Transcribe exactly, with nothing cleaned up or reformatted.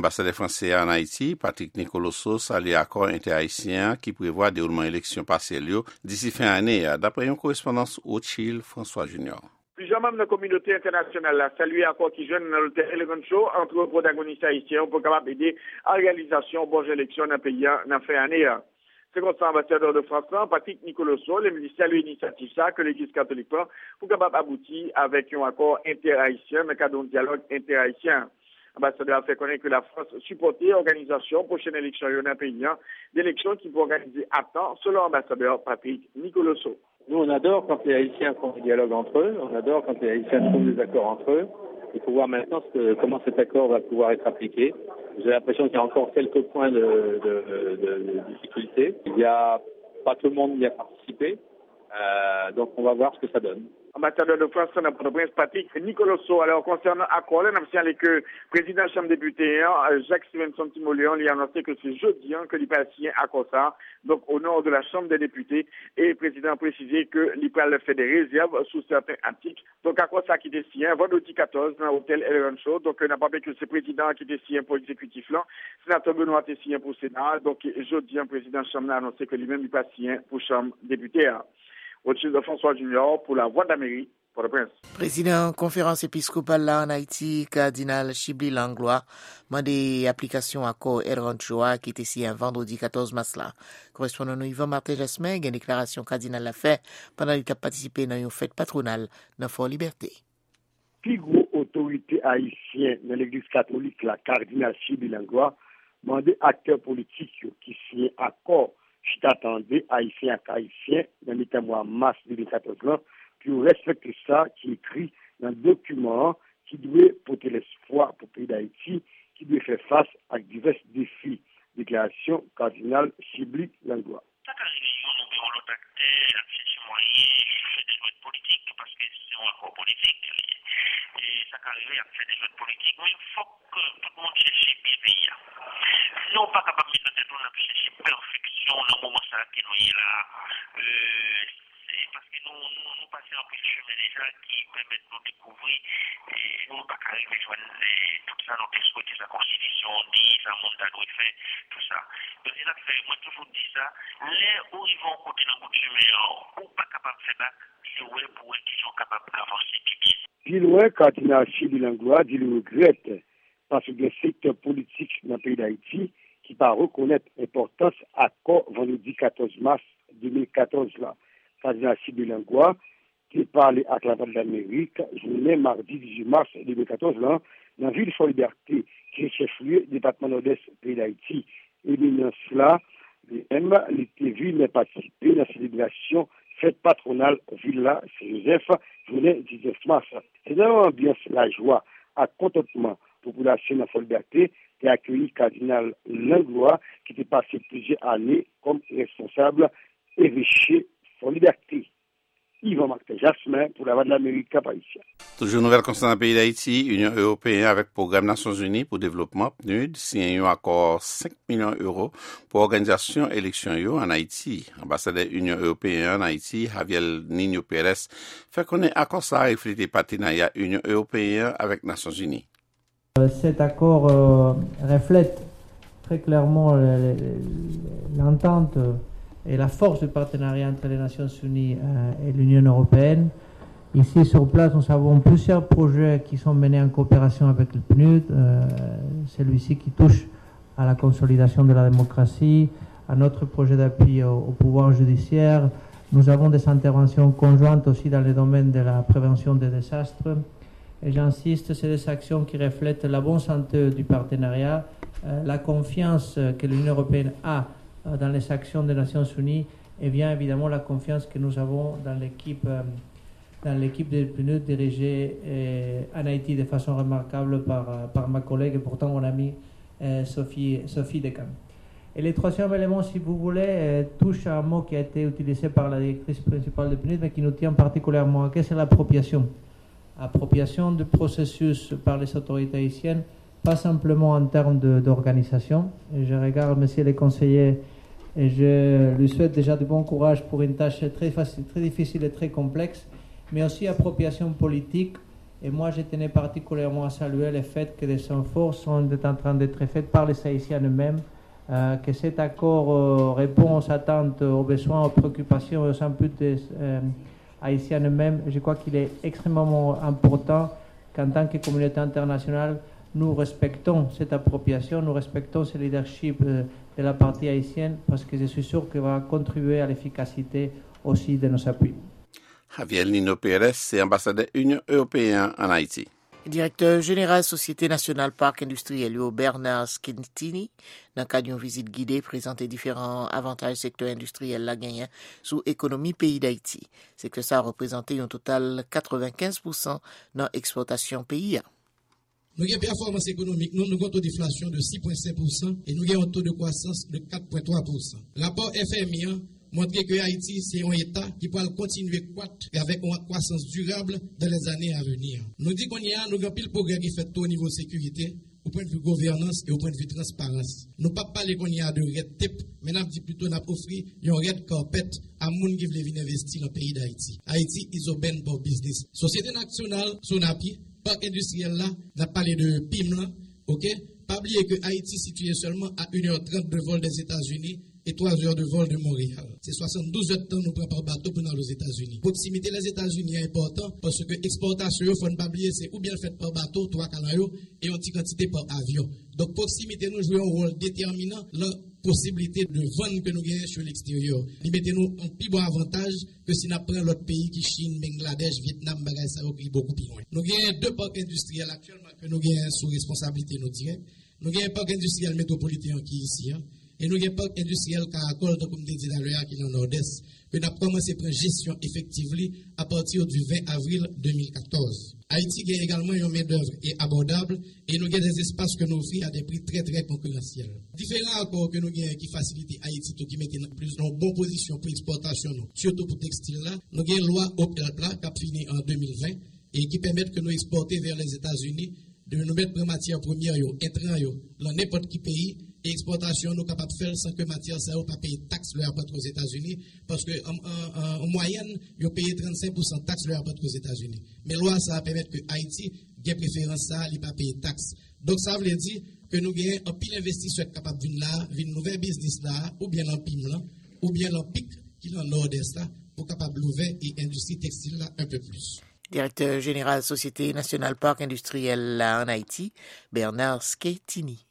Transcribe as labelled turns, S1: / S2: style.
S1: Ambassadeur français en Haïti, Patrick Nicoloso, salue l'accord interhaïtien qui prévoit déroulement élection partielle d'ici fin année, d'après une correspondance au Chili, François Junior.
S2: Plusieurs membres de la communauté internationale ont salué l'accord qui joue dans le terrain show entre les protagonistes haïtiens pour capable aider à la réalisation de bonnes élections dans le pays dans fin année. C'est comme ça, ambassadeur de France, Patrick Nicoloso, le ministère de l'initiative ça que l'Église catholique pour capable aboutir avec un accord interhaïtien, dans le cadre d'un dialogue interhaïtien. L'ambassadeur a fait connaître que la France supportait l'organisation prochaine élection dans le pays, d'élections qui vont organiser à temps, selon l'ambassadeur Patrick Nicoloso.
S3: Nous, on adore quand les Haïtiens font du dialogue entre eux, on adore quand les Haïtiens trouvent des accords entre eux. Il faut voir maintenant ce que, comment cet accord va pouvoir être appliqué. J'ai l'impression qu'il y a encore quelques points de, de, de, de difficulté. Il y a pas tout le monde y a participé, euh, donc on va voir ce que ça donne.
S2: Ambassadeur de France, dans Port-au-Prince, Patrick Nicoloso. Alors, concernant l'accord, on a signalé que le président de la Chambre des députés, Jacques Stevenson Timoléon, lui a annoncé que c'est jeudi que il va signer accord ça, donc au nom de la Chambre des députés, et le président a précisé que il va faire des réserves sous certains articles. Donc, accord ça qui était signé vendredi quatorze dans l'hôtel Eleven Show. Donc, on n'a pas fait que c'est le président qui était signé pour l'exécutif là. Sénateur Benoît était signé pour le Sénat. Donc, jeudi, le président de la Chambre a annoncé que lui-même il va signer pour la Chambre des députés. Au-dessus de François Junior pour la Voix d'Amérique, pour le Prince.
S4: Président conférence épiscopale là en Haïti, cardinal Chibli Langlois, mandé application accord El Ranchoa qui était signé vendredi quatorze mars là. Correspondant nous Yvan Martin Jasmin, une déclaration cardinal l'a fait pendant qu'il a participé dans une fête patronale dans Fort Liberté.
S5: Plus gros autorité haïtienne dans l'église catholique, la cardinal Chibli Langlois, mandé acteurs politiques qui signent accord je t'attendais, haïtien à haïtien, dans le mois de mars deux mille quatorze, pour respecter ça, qui est écrit dans le document qui doit porter l'espoir pour le pays d'Haïti, qui doit faire face à divers défis. Déclaration cardinal Chibli Langlois.
S6: Chaque réunion, nous avons l'autre acteur, accès moyen, fait des votes politiques, parce que c'est un accord politique. Et ça arrive à faire des votes politiques. Mais il faut que tout le monde cherche bien le pays. Non, pas capable de mettre dans la chercher perfection dans le moment qui nous est là. Euh, c'est parce que nous, nous, nous passons un peu de chemin déjà qui permet de nous découvrir. Et nous, pas arriver à joindre tout ça, notre souhaité, la constitution, dit, ça, mandat, nous fait, tout ça. Donc, c'est là que moi, toujours dit ça. Les où ils vont côté dans le chemin, ou pas capable de faire ça, c'est ouais pour eux qui sont capables d'avancer bien.
S5: Puis, ouais, cardinal Chibli Langlois dit le regrette parce que le secteur politique dans le pays d'Haïti qui va reconnaître l'importance accord vendredi quatorze mars deux mille quatorze là. Cardinal Chibli Langlois qui parlait à la Voix d'Amérique, journée mardi dix-huit mars deux mille quatorze là, dans la ville de Fort Liberté, qui est chef-lieu du département nord-est du pays d'Haïti. Et bien cela, lui-même, il était vu participer à la célébration fête patronale Villa Saint-Joseph, journée dix-neuf mars. C'est dans l'ambiance, la joie, à contentement, population de Fort Liberté, qui a accueilli cardinal Langlois, qui était passé plusieurs années comme responsable évêché Fort Liberté. Yvan Martin Jasmin pour la Voix de l'Amérique haïtienne.
S1: Toujours nouvelle concernant le pays d'Haïti, Union européenne avec Programme Nations Unies pour développement P N U D signe un accord cinq millions d'euros pour organisation élection en Haïti. Ambassadeur Union européenne en Haïti, Javier Nino Pérez, fait connaître accord ça reflète le partenariat Union européenne avec Nations Unies.
S7: Cet accord euh, reflète très clairement l'entente et la force du partenariat entre les Nations Unies euh, et l'Union européenne. Ici, sur place, nous avons plusieurs projets qui sont menés en coopération avec le P N U D. Euh, celui-ci qui touche à la consolidation de la démocratie, à notre projet d'appui au, au pouvoir judiciaire. Nous avons des interventions conjointes aussi dans le domaine de la prévention des désastres. Et j'insiste, c'est des actions qui reflètent la bonne santé du partenariat, euh, la confiance que l'Union européenne a euh, dans les actions des Nations Unies et bien évidemment la confiance que nous avons dans l'équipe, euh, dans l'équipe de P N U D dirigée euh, en Haïti de façon remarquable par, euh, par ma collègue et pourtant mon amie euh, Sophie, Sophie Decam. Et le troisième élément, si vous voulez, euh, touche à un mot qui a été utilisé par la directrice principale de P N U D mais qui nous tient particulièrement à cœur, c'est l'appropriation. Appropriation du processus par les autorités haïtiennes, pas simplement en termes de, d'organisation. Et je regarde monsieur le conseiller et je lui souhaite déjà de bon courage pour une tâche très facile, très difficile et très complexe, mais aussi appropriation politique Et moi, je tenais particulièrement à saluer le fait que des efforts sont en train d'être faits par les Haïtiens eux-mêmes, euh, que cet accord euh, répond aux attentes, aux besoins, aux préoccupations, aux inputs des euh, Haïtiens eux-mêmes. Je crois qu'il est extrêmement important qu'en tant que communauté internationale, nous respectons cette appropriation, nous respectons ce leadership euh, de la partie haïtienne, parce que je suis sûr qu'il va contribuer à l'efficacité aussi de nos appuis.
S1: Javier Lino Pérez, c'est ambassadeur Union européenne en Haïti.
S4: Directeur général Société nationale Parc industriel Bernard Skintini, dans le cadre d'une visite guidée, présenté différents avantages secteur industriel la gagnant sous économie pays d'Haïti. C'est que ça a représenté un total quatre-vingt-quinze pour cent dans l'exportation pays.
S8: Nous avons une performance économique, nous avons un taux d'inflation de six virgule cinq pour cent et nous avons un taux de croissance de quatre virgule trois pour cent. Rapport F M I montre que Haïti, c'est un État qui peut continuer à croître avec une croissance durable dans les années à venir. Nous disons qu'on y a, nous avons pile progrès qui fait au niveau sécurité, au point de vue gouvernance et au point de vue transparence. Nous ne pouvons pas parler qu'on y a de red tape, mais nous avons plutôt offert un red carpet à gens qui veulent venir investir dans le pays d'Haïti. Haïti is open for business. Société nationale, Sonapi, parc industriel là, n'a parlé de P I M là, ok? Pas oublier que Haïti est situé seulement à une heure trente de vol des États-Unis et trois heures de vol de Montréal. C'est soixante-douze heures de temps nous prenons par bateau pour aller aux États-Unis. Proximité des États-Unis est important parce que l'exportation, il faut ne pas oublier, c'est ou bien fait par bateau, trois canaux, et une petite quantité par avion. Donc proximité nous joue un rôle déterminant dans la possibilité de vendre que nous gagnons sur l'extérieur. Il mettez nous un plus bon avantage que si nous prenons l'autre pays qui Chine, Bangladesh, Vietnam, bagay ça beaucoup plus loin. Nous gagnons deux parcs industriels actuellement que nous gagnons sous responsabilité nous directe. Nous avons un parc industriel métropolitain qui est ici. Hein? Et nous avons un parc industriel Caracol, comme je disais tout à l'heure, qui est dans le nord-est, que nous avons commencé à prendre gestion effective à partir du vingt avril deux mille quatorze. Haïti a également une main-d'œuvre abordable et nous avons des espaces que nous offrons à des prix très très concurrentiels. Différents accords que nous avons qui facilitent Haïti, qui mettent plus en bonne position pour l'exportation, surtout pour le textile là. Nous avons une loi OPELPLA qui a fini en deux mille vingt et qui permet que nous exporter vers les États-Unis de nous mettre en matière première, intrants, dans n'importe quel pays, et exportation, nous sommes capables de faire sans que matière ça pas payer taxe leur apporte aux États-Unis, parce que en, en, en moyenne, ils payent trente-cinq pour cent de taxe leur apporte aux États-Unis. Mais loi, ça va permettre que Haïti ait préférence ça, il pas payer taxe. Donc ça veut dire que nous avons un pile investisseur capable de venir là, venir nouvel business là, ou bien en P I M là, ou bien en P I C, qui est dans le nord-est là, pour capable d'ouvrir et industrie textile là un peu plus.
S4: Directeur général Société nationale Parc industriel en Haïti, Bernard Skintini.